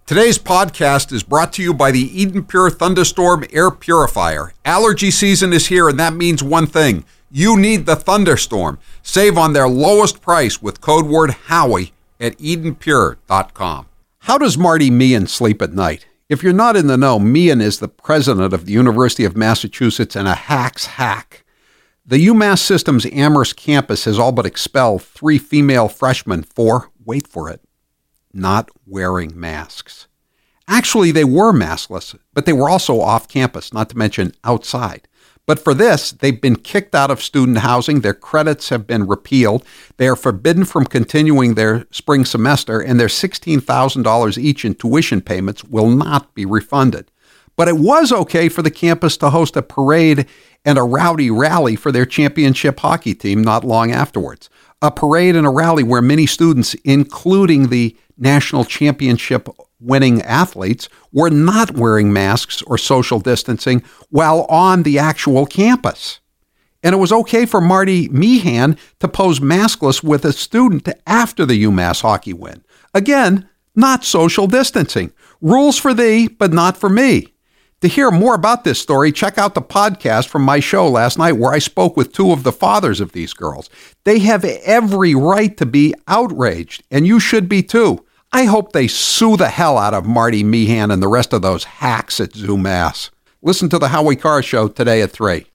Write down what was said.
Today's podcast is brought to you by the Eden Pure Thunderstorm Air Purifier. Allergy season is here, and that means one thing. You need the Thunderstorm. Save on their lowest price with code word Howie at EdenPure.com. How does Marty Meehan sleep at night? If you're not in the know, Meehan is the president of the University of Massachusetts and a hack's hack. The UMass System's Amherst campus has all but expelled 3 female freshmen for, wait for it, not wearing masks. Actually, they were maskless, but they were also off campus, not to mention outside. But for this, they've been kicked out of student housing, their credits have been repealed, they are forbidden from continuing their spring semester, and their $16,000 each in tuition payments will not be refunded. But it was okay for the campus to host a parade and a rowdy rally for their championship hockey team not long afterwards. A parade and a rally where many students, including the national championship winning athletes, were not wearing masks or social distancing while on the actual campus. And it was okay for Marty Meehan to pose maskless with a student after the UMass hockey win. Again, not social distancing. Rules for thee, but not for me. To hear more about this story, check out the podcast from my show last night where I spoke with 2 of the fathers of these girls. They have every right to be outraged, and you should be too. I hope they sue the hell out of Marty Meehan and the rest of those hacks at UMass. Listen to the Howie Carr Show today at 3.